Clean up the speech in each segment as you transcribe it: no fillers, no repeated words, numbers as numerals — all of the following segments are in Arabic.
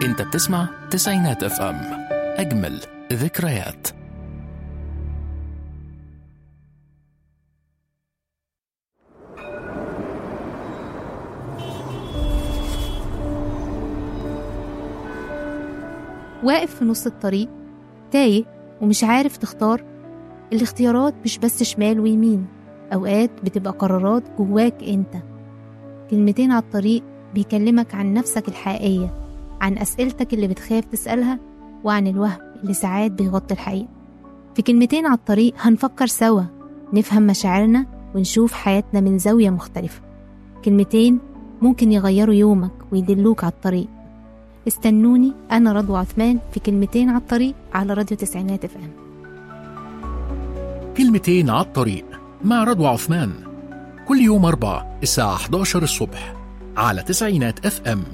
انت بتسمع تسعينات اف ام، اجمل ذكريات. واقف في نص الطريق تايه ومش عارف تختار. الاختيارات مش بس شمال ويمين، أوقات بتبقى قرارات جواك انت. كلمتين على الطريق بيكلمك عن نفسك الحقيقية، عن أسئلتك اللي بتخاف تسألها، وعن الوهم اللي ساعات بيغطي الحقيقة. في كلمتين على الطريق هنفكر سوا، نفهم مشاعرنا ونشوف حياتنا من زاوية مختلفة. كلمتين ممكن يغيروا يومك ويدلوك على الطريق. استنوني، أنا رضوى عثمان في كلمتين على الطريق على راديو تسعينات اف ام. كلمتين على الطريق مع رضوى عثمان، كل يوم 4 الساعة 11 الصبح على تسعينات اف ام.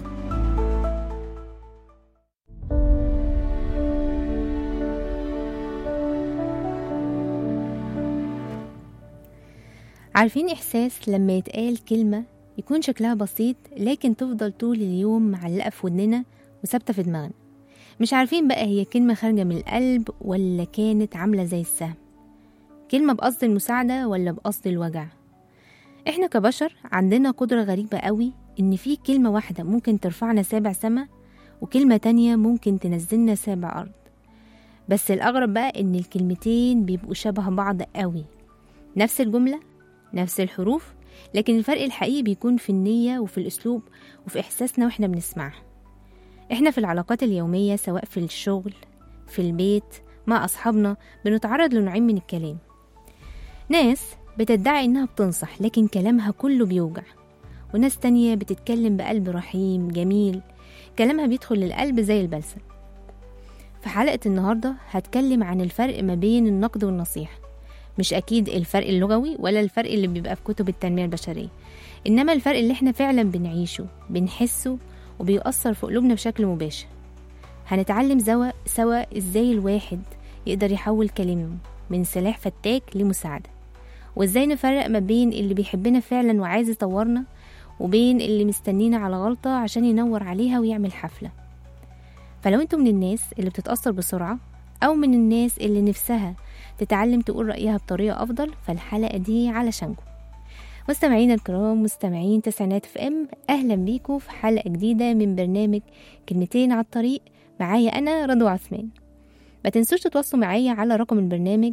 عارفين إحساس لما يتقال كلمة يكون شكلها بسيط لكن تفضل طول اليوم معلقة في ودننا وثابتة في دماغنا، مش عارفين بقى هي كلمة خارجة من القلب ولا كانت عاملة زي السهم، كلمة بقصد المساعدة ولا بقصد الوجع. احنا كبشر عندنا قدرة غريبة قوي ان في كلمة واحدة ممكن ترفعنا 7 سما، وكلمة تانية ممكن تنزلنا 7 أرض. بس الأغرب بقى ان الكلمتين بيبقوا شبه بعض قوي، نفس الجملة نفس الحروف، لكن الفرق الحقيقي بيكون في النية وفي الأسلوب وفي إحساسنا وإحنا بنسمعها. إحنا في العلاقات اليومية سواء في الشغل في البيت مع أصحابنا بنتعرض لنوعين من الكلام. ناس بتدعي إنها بتنصح لكن كلامها كله بيوجع، وناس تانية بتتكلم بقلب رحيم جميل، كلامها بيدخل للقلب زي البلسم. في حلقة النهاردة هتكلم عن الفرق ما بين النقد والنصيحة، مش أكيد الفرق اللغوي ولا الفرق اللي بيبقى في كتب التنمية البشرية، إنما الفرق اللي احنا فعلا بنعيشه بنحسه وبيؤثر في قلوبنا بشكل مباشر. هنتعلم سوا إزاي الواحد يقدر يحول كلامه من سلاح فتاك لمساعدة، وإزاي نفرق ما بين اللي بيحبنا فعلا وعايز يطورنا وبين اللي مستنينا على غلطة عشان ينور عليها ويعمل حفلة. فلو انتوا من الناس اللي بتتأثر بسرعة أو من الناس اللي نفسها تتعلم تقول رأيها بطريقة أفضل، فالحلقة دي علشانكم. مستمعين الكرام، مستمعين تسعينات اف ام، أهلا بيكم في حلقة جديدة من برنامج كلمتين على الطريق. معايا أنا رضوى عثمان. ما تنسوش تتواصلوا معايا على رقم البرنامج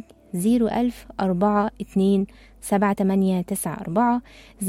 010427894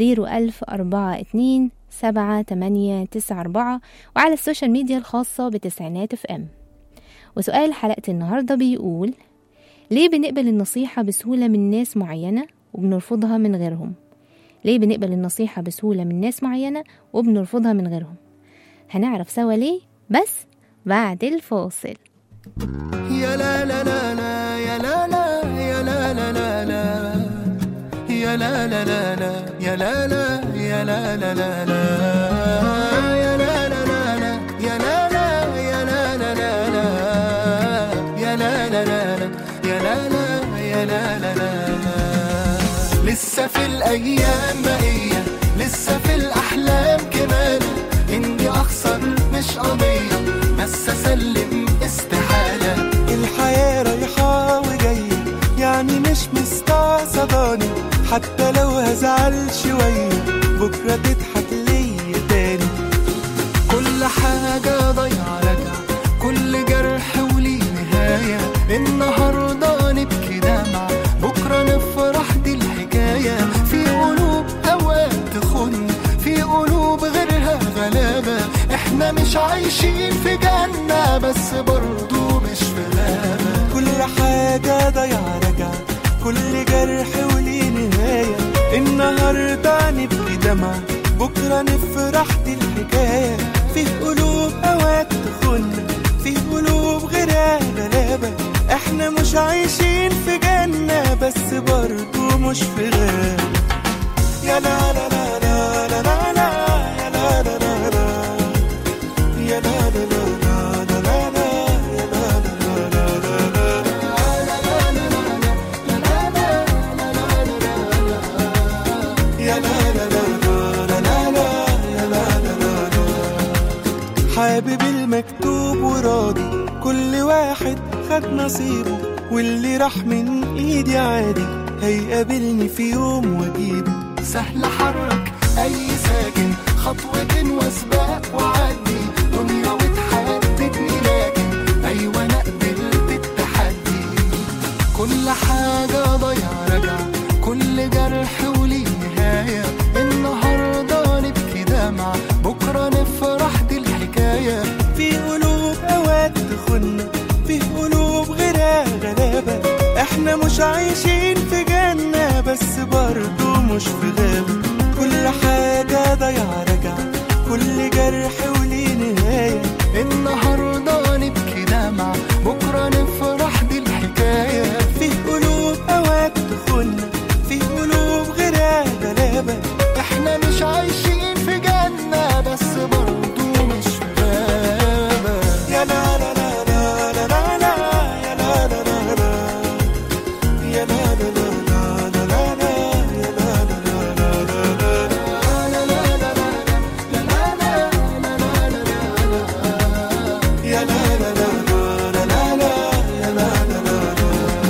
010427894، وعلى السوشيال ميديا الخاصة بتسعينات اف ام. وسؤال حلقة النهاردة بيقول: ليه بنقبل النصيحة بسهولة من ناس معينة وبنرفضها من غيرهم؟ ليه بنقبل النصيحة بسهولة من ناس معينة وبنرفضها من غيرهم؟ هنعرف سوا ليه، بس بعد الفاصل. يا لا لا لا لا يا لا لا يا لا لا لا لا يا لا لا لا لا يا لا لا يا لا لا لا لا يا لا لا لا لا يا لا لا يا لا لا لا لا يا لا لا لا يا لا لا يا لا لا لا. لسه في الأيام بقية، لسه في الأحلام كمان، إني أخسر مش قضية بس أسلم استحالة. الحياة رايحة وجاية يعني مش مستعصباني، حتى لو هزعل شوية بكرة تضحك ليا تاني. كل حاجة ضيعة رجع، كل جرح وليه نهاية. النهاردة نبكي دمع، بكرة نفرح، دي الحكاية. في قلوب أوقات تخن، في قلوب غيرها غلابة. احنا مش عايشين في جنة بس برضو مش في غابة. كل حاجة ضيعة رجع، كل جرح وليه نهاية. النهاردة نبكي دمع، بكرة نفرح، دي الحكاية. في قلوب أوقات تخن، في قلوب غيرها غلابة. احنا مش عايشين في جنة بس برضو مش في غابة. يا لا لا لا لا لا لا لا يا لا لا لا لا يا لا لا لا لا لا لا يا لا لا لا حابب المكتوب وراضي، كل واحد خد نصيبه، واللي راح من ايدي عادي هيقابلني في يوم واجيبه. سهل حرك اي ساكن، خطوة وسباق وعدي، دنيا وتحددني لكن ايوه انا قبلت التحدي. كل حاجة ضيع رجع، كل جرح وليه نهاية، النهاردة نبكي دمع، بكرة نفرح دي الحكاية. في قلوب اوقات تخن، في قلوب غيرها غلابة، احنا مش عايشين في جنة بس برضو مش في غابة. كل حاجة ضيع رجع، كل جرح وليه نهاية، النهاردة نبكي دمع، بكرة نفرح دي الحكاية. في قلوب اوقات تخن، في قلوب غيرها غلابة، احنا مش عايشين في جنة بس برضو مش في غابة. يا لا لا لا لا لا لا لا، يا لا لا لا لا، يا لا لا لا لا لا لا، يا لا لا لا لا لا، يا لا لا لا لا لا لا، يا لا لا لا لا.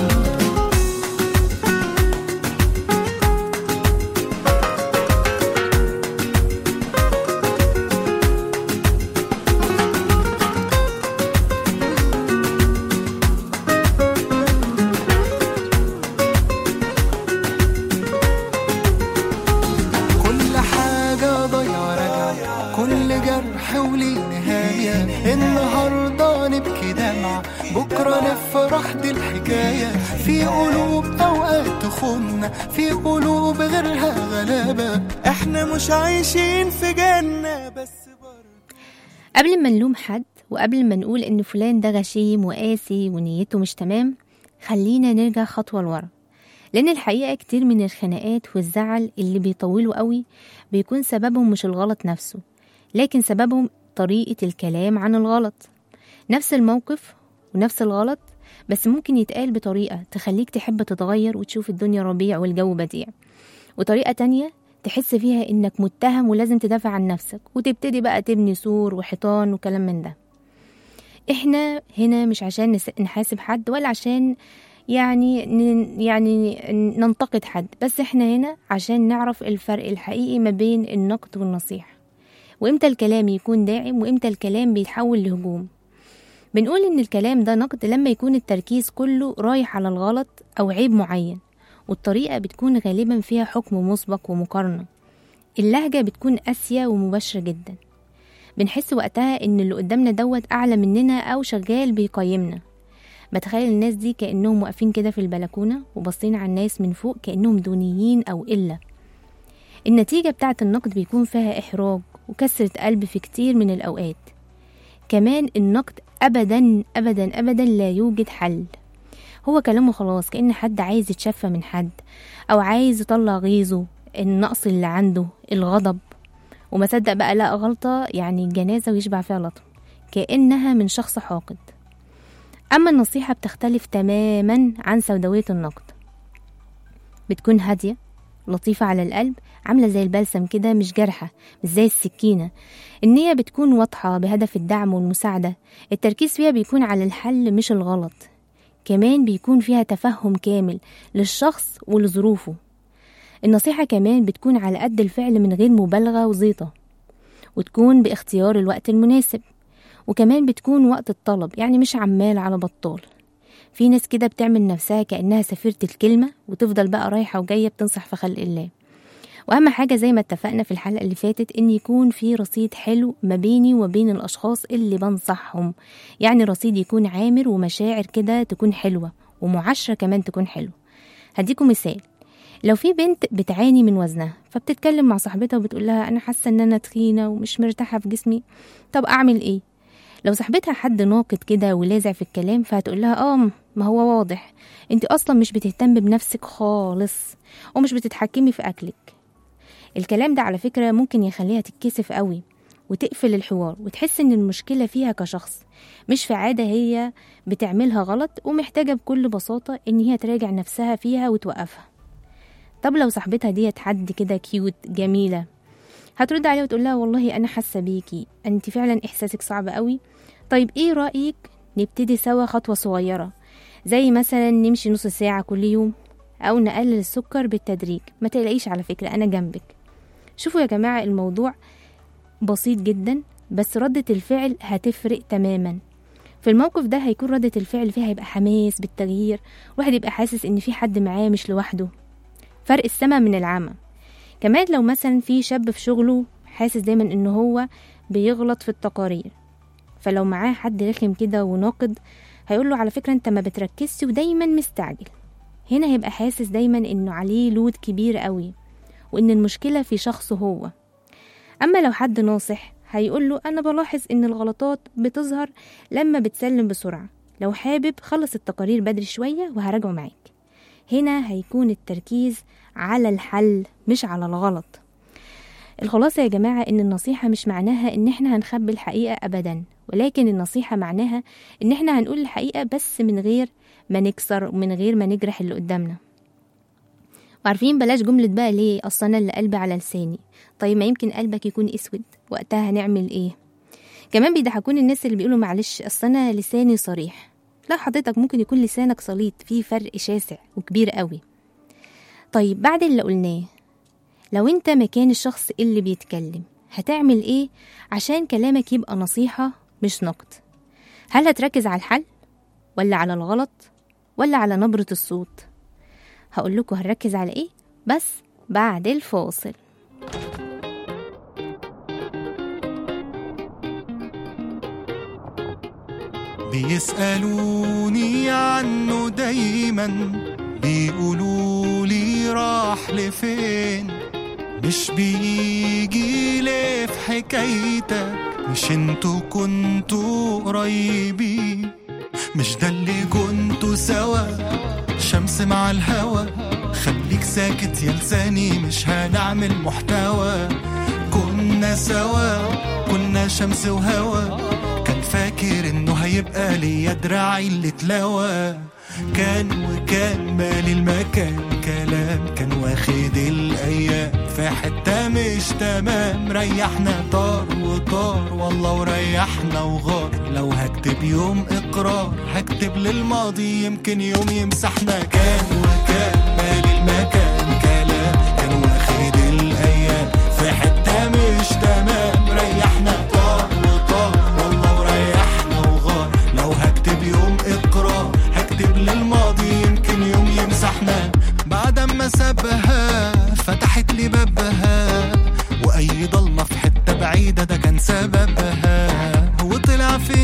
كل حاجة ضيع رجع، كل جرح وليه نهاية، النهاردة نبكي دمع، بكرة نفرح دي الحكاية. في قلوب أوقات تخن، في قلوب غيرها غلابة، احنا مش عايشين في جنة بس برضو. قبل ما نلوم حد وقبل ما نقول إن فلان ده غشيم وقاسي ونيته مش تمام، خلينا نرجع خطوة لورا. لأن الحقيقة كتير من الخناقات والزعل اللي بيطولوا قوي بيكون سببهم مش الغلط نفسه، لكن سببهم طريقة الكلام عن الغلط. نفس الموقف ونفس الغلط بس ممكن يتقال بطريقة تخليك تحب تتغير وتشوف الدنيا ربيع والجو بديع، وطريقة تانية تحس فيها إنك متهم ولازم تدافع عن نفسك وتبتدي بقى تبني سور وحيطان وكلام من ده. إحنا هنا مش عشان نحاسب حد ولا عشان يعني ننتقد حد، بس احنا هنا عشان نعرف الفرق الحقيقي ما بين النقد والنصيحة، وامتى الكلام يكون داعم وامتى الكلام بيتحول لهجوم. بنقول ان الكلام ده نقد لما يكون التركيز كله رايح على الغلط او عيب معين، والطريقة بتكون غالبا فيها حكم مسبق ومقارنة. اللهجة بتكون قاسية ومباشرة جدا، بنحس وقتها ان اللي قدامنا دوت اعلى مننا او شغال بيقيمنا. بتخيل الناس دي كأنهم واقفين كده في البلكونة وبصين على الناس من فوق كأنهم دونيين أو إلا. النتيجة بتاعة النقد بيكون فيها إحراج وكسرة قلب في كتير من الأوقات. كمان النقد أبدا أبدا أبدا لا يوجد حل، هو كلامه خلاص كأن حد عايز يتشفى من حد أو عايز يطلع غيظه، النقص اللي عنده، الغضب، وما صدق بقى لا غلطة يعني الجنازة ويشبع فيها لطم، كأنها من شخص حاقد. أما النصيحة بتختلف تماما عن سوداوية النقد، بتكون هادية لطيفة على القلب، عاملة زي البلسم كده، مش جرحة، مش زي السكينة. النية بتكون واضحة بهدف الدعم والمساعدة، التركيز فيها بيكون على الحل مش الغلط. كمان بيكون فيها تفهم كامل للشخص ولظروفه. النصيحة كمان بتكون على قد الفعل من غير مبالغة وزيطة، وتكون باختيار الوقت المناسب، وكمان بتكون وقت الطلب، يعني مش عمال على بطال. في ناس كده بتعمل نفسها كأنها سفيرة الكلمة وتفضل بقى رايحة وجاية بتنصح في خلق الله. وأهم حاجة زي ما اتفقنا في الحلقة اللي فاتت إن يكون في رصيد حلو ما بيني وبين الأشخاص اللي بنصحهم، يعني رصيد يكون عامر ومشاعر كده تكون حلوة ومعاشرة كمان تكون حلوة. هديكم مثال، لو في بنت بتعاني من وزنها فبتتكلم مع صاحبتها وبتقول لها أنا حاسة إن أنا تخينة ومش مرتاحة في جسمي، طب أعمل إيه؟ لو صاحبتها حد ناقد كده ولازع في الكلام فهتقول لها ما هو واضح انت اصلا مش بتهتم بنفسك خالص ومش بتتحكمي في اكلك. الكلام ده على فكرة ممكن يخليها تتكسف قوي وتقفل الحوار وتحس ان المشكلة فيها كشخص مش في عادة هي بتعملها غلط، ومحتاجة بكل بساطة ان هي تراجع نفسها فيها وتوقفها. طب لو صاحبتها دي حد كده كيوت جميلة هترد عليها وتقول لها والله أنا حاسة بيكي، أنت فعلا إحساسك صعب قوي. طيب إيه رأيك نبتدي سوا خطوة صغيرة، زي مثلا نمشي نص ساعة كل يوم، أو نقلل السكر بالتدريج. ما تقلقيش على فكرة أنا جنبك. شوفوا يا جماعة الموضوع بسيط جدا، بس ردة الفعل هتفرق تماما. في الموقف ده هيكون ردة الفعل فيها هيبقى حماس بالتغيير، واحد يبقى حاسس ان في حد معاه مش لوحده. فرق السما من العمى. كمان لو مثلا في شاب في شغله حاسس دايما ان هو بيغلط في التقارير، فلو معاه حد رخم كده وناقد هيقول له على فكرة انت ما بتركزش ودايما مستعجل. هنا هيبقى حاسس دايما انه عليه لود كبير قوي، وان المشكلة في شخصه هو. اما لو حد ناصح هيقول له انا بلاحظ ان الغلطات بتظهر لما بتسلم بسرعة، لو حابب خلص التقارير بدري شوية وهراجعه معاك. هنا هيكون التركيز على الحل مش على الغلط. الخلاصة يا جماعة ان النصيحة مش معناها ان احنا هنخبي الحقيقة ابدا، ولكن النصيحة معناها ان احنا هنقول الحقيقة بس من غير ما نكسر ومن غير ما نجرح اللي قدامنا. وعارفين بلاش جملة بقى ليه اصلا أنا اللي قلبي على لساني. طيب ما يمكن قلبك يكون اسود، وقتها هنعمل ايه؟ كمان بيضحكون الناس اللي بيقولوا معلش اصل انا لساني صريح. لا حضرتك، ممكن يكون لسانك سليط، فيه فرق شاسع وكبير قوي. طيب بعد اللي قلناه، لو انت مكان الشخص اللي بيتكلم هتعمل ايه عشان كلامك يبقى نصيحة مش نقد؟ هل هتركز على الحل ولا على الغلط ولا على نبرة الصوت؟ هقول لكم هنركز على ايه بس بعد الفاصل. بيسألوني عنه دايما، بيقولولي راح لفين، مش بيجي ليه في حكايتك، مش انتوا كنتوا قريبين، مش ده اللي كنتوا سوا، شمس مع الهوا، خليك ساكت يا لساني مش هنعمل محتوى، كنا سوا كنا شمس وهوا، كان فاكر انه هيبقى ليا دراعي اللي اتلوى، كان وكان مالي المكان كلام، كان واخد الايام في حتة مش تمام، ريحنا طار وطار والله وريحنا وغار، لو هكتب يوم اقرار هكتب للماضي يمكن يوم يمسحنا، كان وكان مالي المكان كلام، كان واخد الايام في حتة مش تمام، ريحنا طار وطار والله وريحنا وغار، لو هكتب يوم اقرار هكتب للماضي يمكن يوم يمسحنا، بعد ما سابها فتحت لي بابها، واي ضلمة في حتة بعيدة ده كان سببها، وطلع في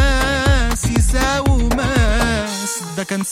ناس يساووا ماس، ده كان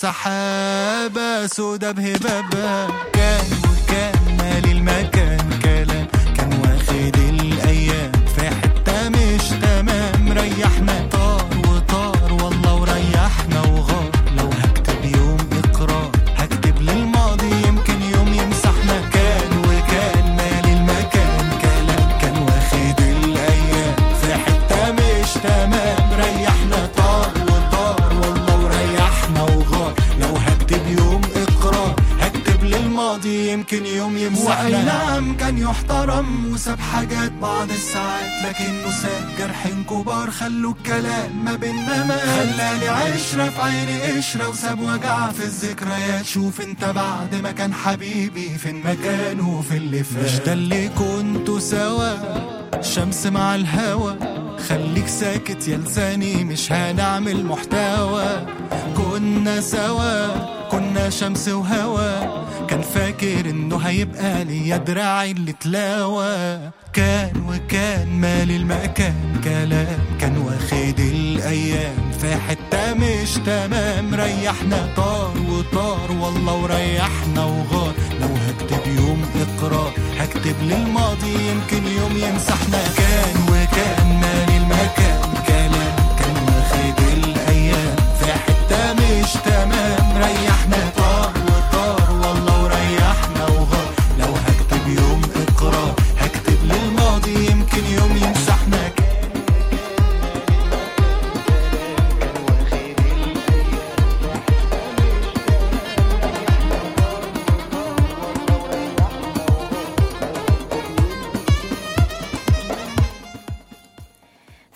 سحابة سودا بهبابها، كان وكان مالي المكان كلام، كان واخد الايام في حتة مش تمام، ريحنا طار وطار والله وريحنا وغار، لو هكتب يوم اقرار هكتب للماضي يمكن يوم يمسحنا، كان وكان مالي المكان كلام، كان واخد الايام في حتة مش تمام، ريحنا طار وطار والله وريحنا وغار، لو هكتب يوم اقرار هكتب للماضي يمكن يوم يمسحنا، واي نعم كان يحترم وساب حاجات بعض الساعات، لكنه ساب جرحين كبار خلوا الكلام ما بينا ما، خلاني عشرة في عيني قشرة وساب وجع في الذكريات، شوف انت بعد ما كان حبيبي فين مكانه في اللي فات، مش ده اللي كنتوا سوا، شمس مع الهوا، خليك ساكت يا لساني مش هنعمل محتوى، كنا سوا كنا شمس وهوا، كان فاكر انه هيبقى ليا دراعي اللي تلاوى، كان وكان مالي المكان كلام، كان واخد الايام في حتة مش تمام، ريحنا طار وطار والله وريحنا وغار، لو هكتب يوم اقرار هكتب للماضي يمكن يوم يمسحنا، كان وكان مالي المكان كلام، كان واخد الايام في حتة مش تمام، ريحنا طار وطار والله وريحنا وغار، لو هكتب يوم اقرار هكتب للماضي يمكن يوم يمسحنا،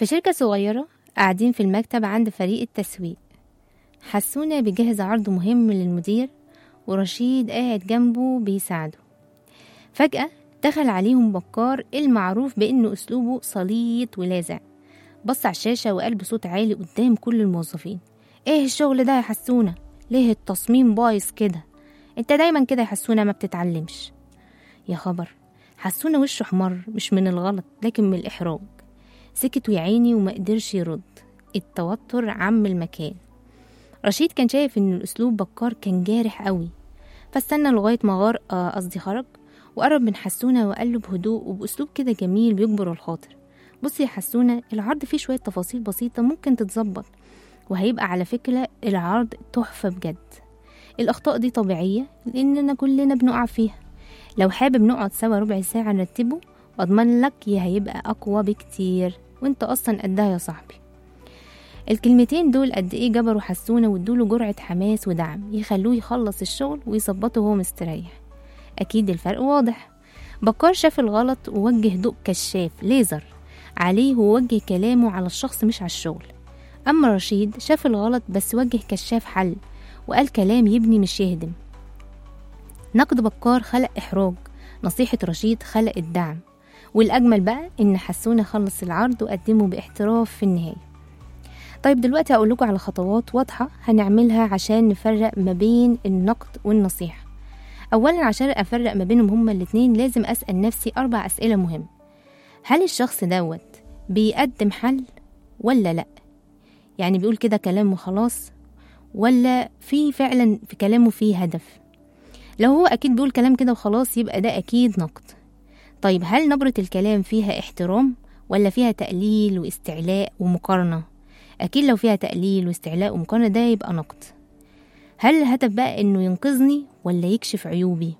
في شركة صغيرة قاعدين في المكتب عند فريق التسويق. حسونة بيجهز عرض مهم للمدير ورشيد قاعد جنبه بيساعده. فجأة دخل عليهم بكار المعروف بأنه أسلوبه سليط ولاذع. بص على الشاشة وقال بصوت عالي قدام كل الموظفين: ايه الشغل ده يا حسونة؟ ليه التصميم بايظ كده؟ انت دايما كده يا حسونة ما بتتعلمش. يا خبر، حسونة وشه احمر، مش من الغلط لكن من الإحراج. سكت يا عيني وما قدرش يرد. التوتر عم المكان. رشيد كان شايف ان الأسلوب بكار كان جارح قوي، فاستنى لغاية ما خرج وقرب من حسونة وقال له بهدوء وبأسلوب كده جميل بيجبر الخاطر: بصي يا حسونة، العرض فيه شوية تفاصيل بسيطة ممكن تتظبط، وهيبقى على فكرة العرض تحفة بجد. الأخطاء دي طبيعية لأننا كلنا بنقع فيها. لو حابب نقعد سوا ربع ساعة نرتبه وأضمن لك هيبقى أقوى بكتير، وانت أصلا قدها يا صاحبي. الكلمتين دول قد ايه جبروا حسونة وادوله جرعة حماس ودعم يخلوه يخلص الشغل ويظبطه وهو مستريح. أكيد الفرق واضح. بكار شاف الغلط ووجه ضوء كشاف ليزر عليه ووجه كلامه على الشخص مش على الشغل. أما رشيد شاف الغلط بس وجه كشاف حل وقال كلام يبني مش يهدم. نقد بكار خلق إحراج، نصيحة رشيد خلق الدعم، والأجمل بقى إن حسونة خلص العرض وقدمه باحتراف في النهاية. طيب دلوقتي هقول لكم على خطوات واضحة هنعملها عشان نفرق ما بين النقد والنصيحة. أولا عشان أفرق ما بينهم هما الاتنين لازم أسأل نفسي 4 أسئلة مهمة. هل الشخص دوت بيقدم حل ولا لأ؟ يعني بيقول كده كلام وخلاص، ولا في فعلا في كلامه فيه هدف؟ لو هو أكيد بيقول كلام كده وخلاص يبقى ده أكيد نقد. طيب هل نبرة الكلام فيها احترام ولا فيها تقليل واستعلاء ومقارنة؟ أكيد لو فيها تقليل واستعلاء ومقارنة ده يبقى نقد. هل الهدف بقى إنه ينقذني ولا يكشف عيوبي؟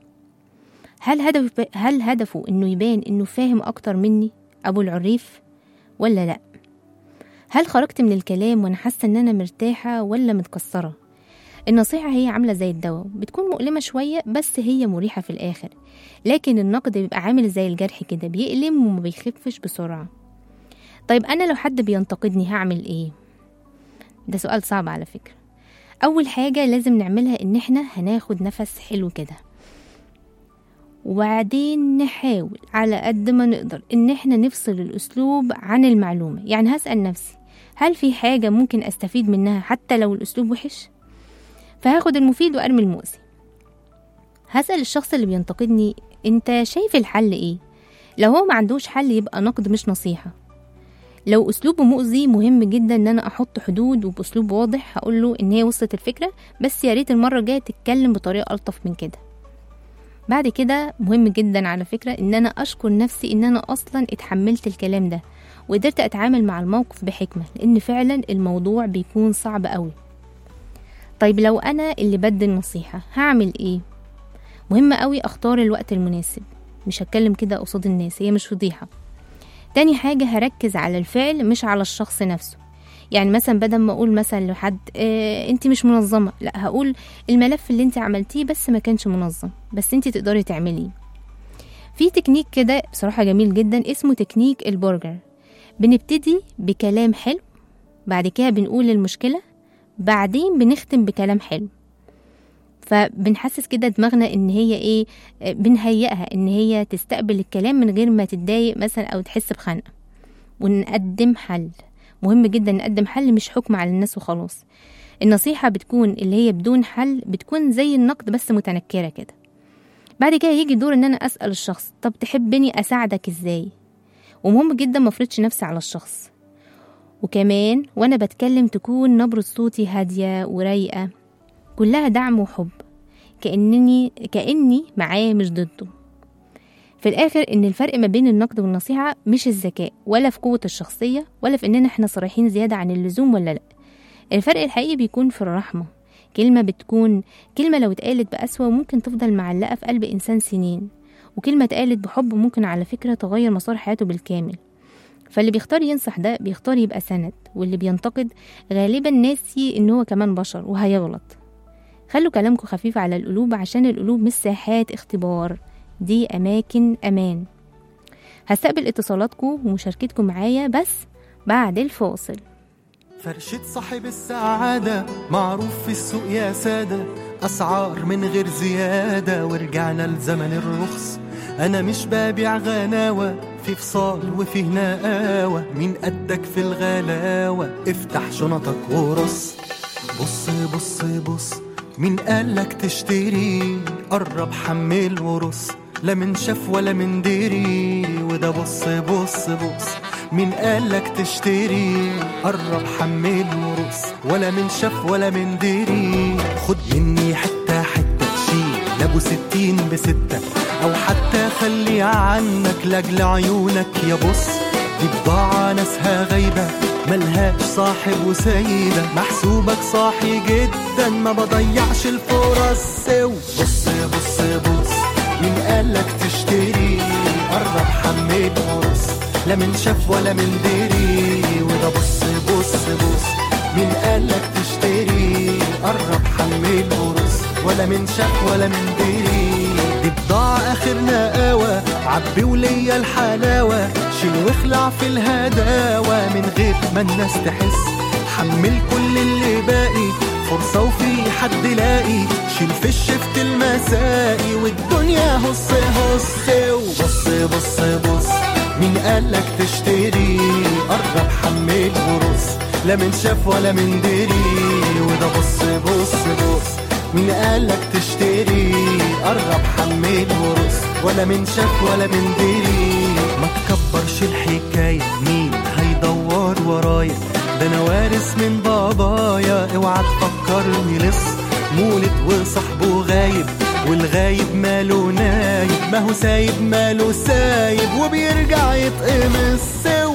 هل هدفه إنه يبان إنه فاهم أكتر مني أبو العريف ولا لأ؟ هل خرجت من الكلام وأنا حاسة إن أنا مرتاحة ولا متكسرة؟ النصيحة هي عاملة زي الدواء، بتكون مؤلمة شوية بس هي مريحة في الآخر، لكن النقد بيبقى عامل زي الجرح كده بيألم وما بيخفش بسرعة. طيب أنا لو حد بينتقدني هعمل إيه؟ ده سؤال صعب على فكرة. أول حاجة لازم نعملها إن إحنا هناخد نفس حلو كده، وبعدين نحاول على قد ما نقدر إن إحنا نفصل الأسلوب عن المعلومة. يعني هسأل نفسي هل في حاجة ممكن أستفيد منها حتى لو الأسلوب وحش؟ فهاخد المفيد وأرمي المؤذي. هسأل الشخص اللي بينتقدني أنت شايف الحل إيه؟ لو هو ما عندوش حل يبقى نقد مش نصيحة. لو أسلوبه مؤذي مهم جدا إن أنا أحط حدود وبأسلوب واضح هقوله إن هي وصلت الفكرة، بس يا ريت المرة الجاية تتكلم بطريقة ألطف من كده. بعد كده مهم جدا على فكرة إن أنا أشكر نفسي إن أنا أصلا اتحملت الكلام ده وقدرت أتعامل مع الموقف بحكمة، لأن فعلا الموضوع بيكون صعب قوي. طيب لو أنا اللي بدي النصيحة هعمل إيه؟ مهم قوي أختار الوقت المناسب، مش هتكلم كده قصاد الناس، هي مش فضيحة. تاني حاجة هركز على الفعل مش على الشخص نفسه. يعني مثلا بدل ما أقول مثلا لحد انت مش منظمة، لا هقول الملف اللي انت عملتيه بس ما كانش منظم، بس انت تقدري تعمليه. في تكنيك كده بصراحة جميل جدا اسمه تكنيك البرجر. بنبتدي بكلام حلو، بعد كده بنقول المشكلة، بعدين بنختم بكلام حلو. فبنحسس كده دماغنا ان هي ايه، بنهيئها ان هي تستقبل الكلام من غير ما تتضايق مثلا او تحس بخنقة. ونقدم حل، مهم جدا نقدم حل مش حكم على الناس وخلاص. النصيحة بتكون اللي هي بدون حل بتكون زي النقد بس متنكرة كده. بعد كده يجي دور ان انا اسأل الشخص طب تحبني اساعدك ازاي؟ ومهم جدا ما افرضش نفسي على الشخص. وكمان وانا بتكلم تكون نبرة صوتي هادية ورايقة، كلها دعم وحب، كأني معاه مش ضده. في الآخر إن الفرق ما بين النقد والنصيحة مش الذكاء ولا في قوة الشخصية ولا في إننا إحنا صريحين زيادة عن اللزوم ولا لأ. الفرق الحقيقي بيكون في الرحمة. كلمة لو اتقالت بقسوة ممكن تفضل معلقة في قلب إنسان سنين، وكلمة اتقالت بحب ممكن على فكرة تغير مسار حياته بالكامل. فاللي بيختار ينصح ده بيختار يبقى سند، واللي بينتقد غالبا ناسي إن هو كمان بشر وهيغلط. خلوا كلامكم خفيف على القلوب عشان القلوب مش ساحات اختبار، دي أماكن أمان. هستقبل اتصالاتكم ومشاركتكم معايا، بس بعد الفاصل. فرشة صاحب السعادة معروف في السوق يا سادة، أسعار من غير زيادة ورجعنا لزمن الرخص. أنا مش ببيع غناوة، في فصال وفيه نقاوة، مين قدك في الغلاوة؟ افتح شنطك ورص. بص بص بص، مين قالك تشتري؟ قرب حمل ورص، لا من شاف ولا من دري. وده بص بص بص، مين قالك تشتري؟ قرب حمل ورص، ولا من شاف ولا من دري. خد مني حتة حتة، شيل ابو 60 ب6، او حتى خلي عنك لاجل عيونك يا بص. دي بضاعة ناسها غايبة ملهاش صاحب وسيدة، محسوبك صاحي جدا ما بضيعش الفرص. بص بص بص، مين قالك تشتري؟ قرب حمل ورص، لا من شاف ولا من دري. وده بص بص بص، مين قالك تشتري؟ قرب حمل ورص، ولا من شاف ولا من دري. دي بضاعة آخر نقاوة، عبي وليا الحلاوة، شيل واخلع في الهداوة من غير ما الناس تحس. حمل كل اللي باقي، فرصة وفي حد لاقي، شيل في الشفت المسائي والدنيا هص هص. وبص بص بص، مين قالك تشتري؟ قرب حمل ورص، لا من شاف ولا من دري. وده بص بص بص، مين قالك تشتري؟ قرب حمل ورص، ولا من شاف ولا من دري. ما تكبرش الحكاية، مين هيدور ورايا؟ ده انا وارث من بابايا، اوعى تفكرني لص. مولد وصاحبه غايب، والغايب ماله نايب، ما هو سايب ماله سايب، وبيرجع يتقمص.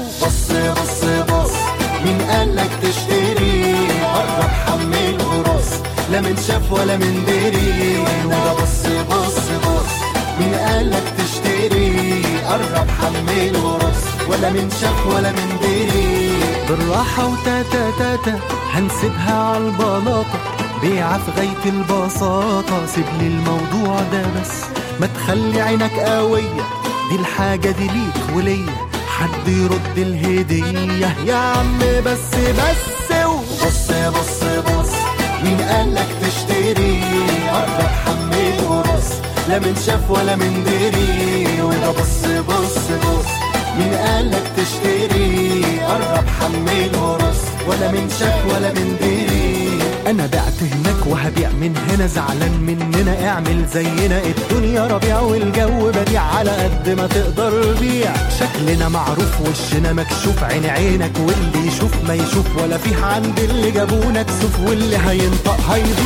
بص بص بص، مين قالك تشتري؟ قرب حمل ورص، لا من شاف ولا من دري. وده بص بص بص، مين قالك تشتري؟ قرب حمل ورص، ولا من شاف ولا من دري. بالراحة وتاتا تاتا، هنسيبها عالبلاطة، بيعة في غاية البساطة. سيب لي الموضوع ده بس، ما تخلي عينك قوية، دي الحاجة دي ليك وليا، حد يرد الهدية يا عم. بس بس وبص بص بص، مين قالك تشتري؟ قرب حمل ورص، لا من شاف ولا من دري. وده بص بص بص، مين قالك تشتري؟ قرب حمل ورص، ولا من شاف ولا من دري. انا بعت هناك وهبيع من هنا، زعلان مننا اعمل زينا، الدنيا ربيع والجو بديع، على قد ما تقدر بيع. شكلنا معروف وشنا مكشوف، عين عينك واللي يشوف ما يشوف، ولا فيه عند اللي جابونا كسوف، واللي هينطق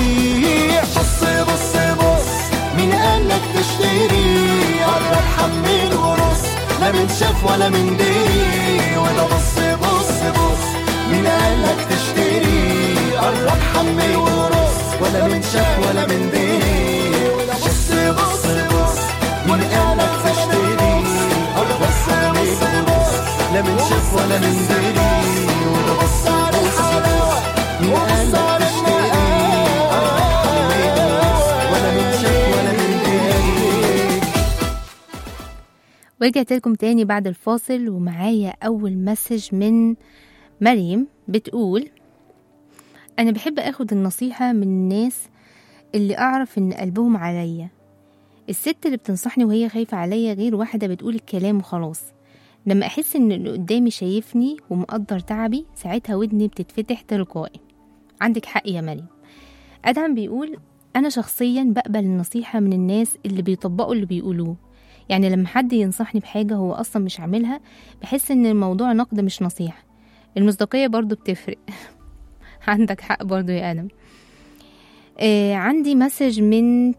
هيضيع. بص بص بص، مين قالك تشتري؟ قرب حمل ورص، لا من شاف ولا من دري. ولا بص بص بص، مين قالك تشتري؟ قرب حمل ورص، ولا من شاف ولا من دري. بص بص بص، مين قالك تشتري؟ قرب حمل ورص، لا من شاف ولا من دري. ولا بص بص بص، مين قالك تشتري؟ قرب حمل ورص، ولا من شاف ولا من دري. ورجعت لكم تاني بعد الفاصل، ومعايا أول مسج من مريم بتقول: أنا بحب أخد النصيحة من الناس اللي أعرف إن قلبهم عليا. الست اللي بتنصحني وهي خايفة عليا غير واحدة بتقول الكلام وخلاص. لما أحس إن اللي قدامي شايفني ومقدر تعبي، ساعتها ودني بتتفتح تلقائي. عندك حق يا مريم. أدهم بيقول: أنا شخصيا بقبل النصيحة من الناس اللي بيطبقوا اللي بيقولوه. يعني لما حد ينصحني بحاجة هو أصلا مش عاملها، بحس إن الموضوع نقد مش نصيحة. المصداقية برضو بتفرق. عندك حق برضو يا آدم. عندي مسج من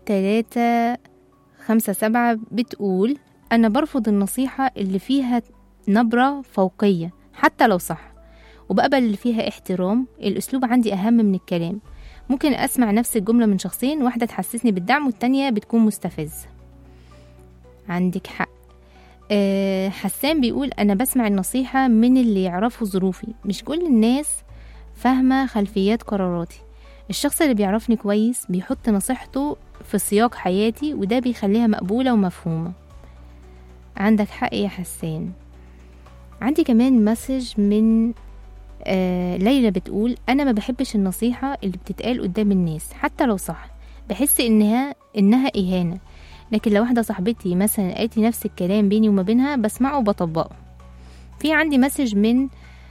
357 بتقول: أنا برفض النصيحة اللي فيها نبرة فوقية حتى لو صح، وبقبل اللي فيها احترام. الأسلوب عندي أهم من الكلام. ممكن أسمع نفس الجملة من شخصين، واحدة تحسسني بالدعم والتانية بتكون مستفزة. عندك حق. حسان بيقول: أنا بسمع النصيحة من اللي يعرفوا ظروفي، مش كل الناس فاهمة خلفيات قراراتي. الشخص اللي بيعرفني كويس بيحط نصيحته في سياق حياتي، وده بيخليها مقبولة ومفهومة. عندك حق يا حسان. عندي كمان مسج من ليلى بتقول أنا ما بحبش النصيحة اللي بتتقال قدام الناس حتى لو صح، بحس إنها إهانة، لكن لو واحدة صاحبتي مثلا قالت لي نفس الكلام بيني وما بينها بسمعه وبطبقه. في عندي مسج من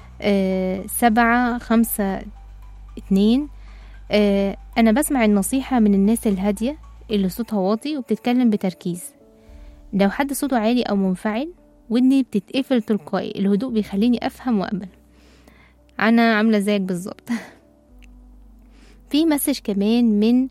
752 أنا بسمع النصيحة من الناس الهادية اللي صوتها واطي وبتتكلم بتركيز. لو حد صوته عالي أو منفعل ودني بتتقفل تلقائي، الهدوء بيخليني أفهم وأقبل. أنا عاملة زيك بالظبط. في مسج كمان من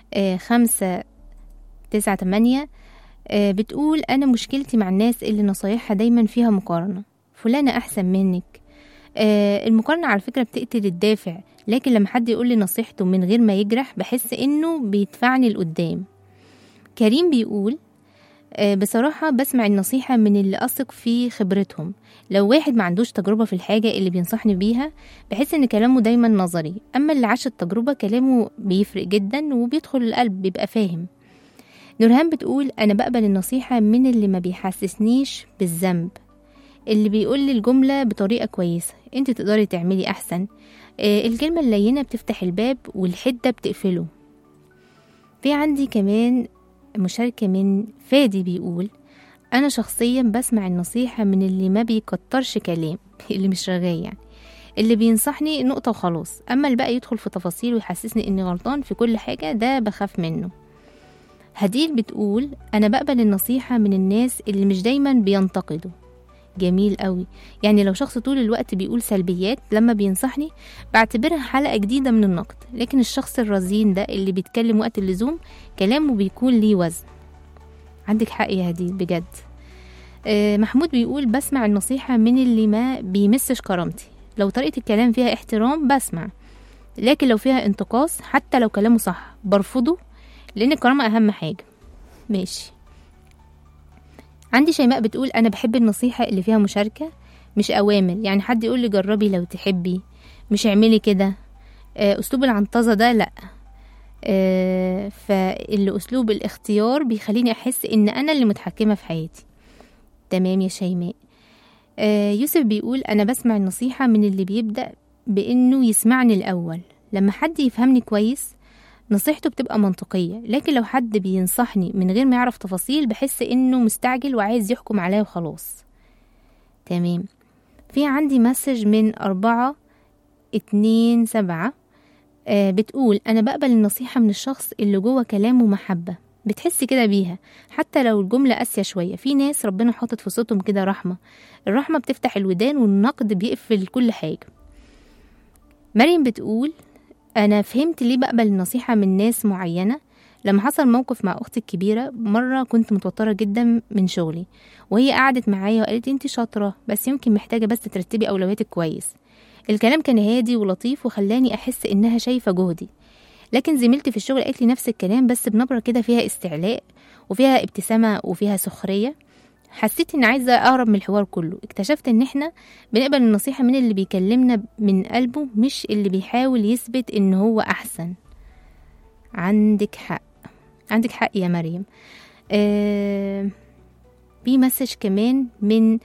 598 بتقول أنا مشكلتي مع الناس اللي نصايحها دايما فيها مقارنة، فلانة أحسن منك. المقارنة على فكرة بتقتل الدافع، لكن لما حد يقول لي نصيحته من غير ما يجرح بحس إنه بيدفعني لقدام. كريم بيقول بصراحة بسمع النصيحة من اللي أثق في خبرتهم. لو واحد ما عندوش تجربة في الحاجة اللي بينصحني بيها بحس إن كلامه دايما نظري، أما اللي عاش التجربة كلامه بيفرق جدا وبيدخل القلب، بيبقى فاهم. نورهان بتقول أنا بقبل النصيحة من اللي ما بيحسسنيش بالذنب، اللي بيقول لي الجملة بطريقة كويسة، انت تقدري تعملي أحسن. الكلمة اللينة بتفتح الباب والحدة بتقفله. في عندي كمان مشاركة من فادي بيقول أنا شخصيا بسمع النصيحة من اللي ما بيكترش كلام، اللي مش رغاي يعني، اللي بينصحني نقطة وخلاص، أما اللي بقى يدخل في تفاصيل ويحسسني إني غلطان في كل حاجة ده بخاف منه. هديل بتقول أنا بقبل النصيحة من الناس اللي مش دايما بينتقدوا. جميل قوي، يعني لو شخص طول الوقت بيقول سلبيات لما بينصحني بعتبرها حلقة جديدة من النقد، لكن الشخص الرزين ده اللي بيتكلم وقت اللزوم كلامه بيكون ليه وزن. عندك حق يا هديل بجد. محمود بيقول بسمع النصيحة من اللي ما بيمسش كرامتي، لو طريقة الكلام فيها احترام بسمع، لكن لو فيها انتقاص حتى لو كلامه صح برفضه، لأن الكرامة أهم حاجة. ماشي. عندي شيماء بتقول أنا بحب النصيحة اللي فيها مشاركة مش أوامر، يعني حد يقول لي جربي لو تحبي، مش اعملي كده. أسلوب العنطزة ده لأ. فاللي أسلوب الاختيار بيخليني أحس إن أنا اللي متحكمة في حياتي. تمام يا شيماء. يوسف بيقول أنا بسمع النصيحة من اللي بيبدأ بإنه يسمعني الأول، لما حد يفهمني كويس نصيحته بتبقى منطقية، لكن لو حد بينصحني من غير ما يعرف تفاصيل بحس إنه مستعجل وعايز يحكم عليا وخلاص. تمام. في عندي مسج من 427 بتقول أنا بقبل النصيحة من الشخص اللي جوه كلامه محبة، بتحس كده بيها حتى لو الجملة قاسية شوية. في ناس ربنا حاطط في صوتهم كده رحمة، الرحمة بتفتح الودان والنقد بيقفل كل حاجة. مريم بتقول أنا فهمت ليه بقبل النصيحة من ناس معينة. لما حصل موقف مع أختي الكبيرة مرة كنت متوترة جدا من شغلي، وهي قعدت معايا وقالت انتي شاطرة بس يمكن محتاجة بس ترتبي أولوياتك كويس. الكلام كان هادي ولطيف وخلاني أحس إنها شايفة جهدي. لكن زميلتي في الشغل قالت لي نفس الكلام بس بنبرة كده فيها استعلاء وفيها ابتسامة وفيها سخرية. حسيت إن عايزة أهرب من الحوار كله. اكتشفت إن إحنا بنقبل النصيحة من اللي بيكلمنا من قلبه مش اللي بيحاول يثبت إن هو أحسن. عندك حق، عندك حق يا مريم. في مسج كمان من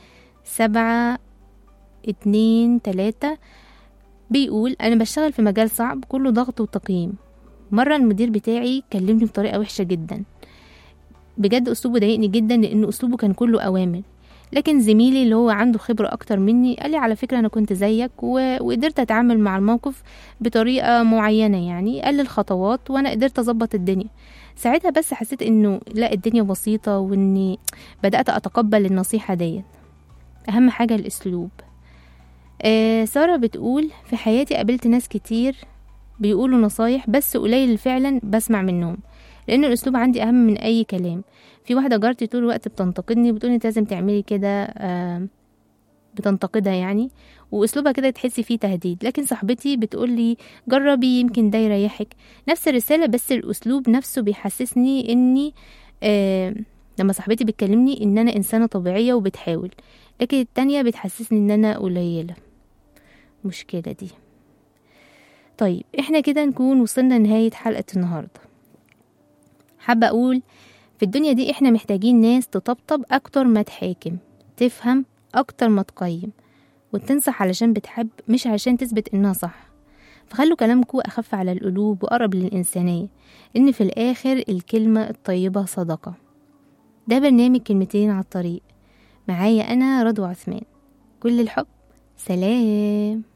723 بيقول أنا بشتغل في مجال صعب كله ضغط وتقييم. مرة المدير بتاعي كلمني بطريقة وحشة جدا بجد، أسلوبه ضايقني جدا لأنه أسلوبه كان كله أوامر. لكن زميلي اللي هو عنده خبرة أكتر مني قال لي على فكرة أنا كنت زيك وقدرت أتعامل مع الموقف بطريقة معينة، يعني قال لي الخطوات وأنا قدرت أظبط الدنيا. ساعتها بس حسيت إنه لا الدنيا بسيطة وإني بدأت أتقبل النصيحة ديت. أهم حاجة الأسلوب. سارة بتقول في حياتي قابلت ناس كتير بيقولوا نصايح بس قليل فعلا بسمع منهم، لأن الأسلوب عندي أهم من أي كلام. في واحدة جارتي طول الوقت بتنتقدني بتقولي انت لازم تعملي كده، بتنتقدها يعني وأسلوبها كده تحسي فيه تهديد. لكن صاحبتي بتقولي جربي يمكن ده يريحك. نفس الرسالة بس الأسلوب نفسه بيحسسني إني لما صاحبتي بتكلمني إن أنا إنسانة طبيعية وبتحاول، لكن التانية بتحسسني إن أنا قليلة. مشكلة دي. طيب احنا كده نكون وصلنا لنهاية حلقة النهاردة. حابة أقول في الدنيا دي احنا محتاجين ناس تطبطب أكتر ما تحاكم، تفهم أكتر ما تقيم، وتنصح علشان بتحب مش عشان تثبت إنها صح. فخلوا كلامكم أخف على القلوب وأقرب للإنسانية، إن في الآخر الكلمة الطيبة صدقة. ده برنامج كلمتين على الطريق، معايا أنا رضوى عثمان. كل الحب، سلام.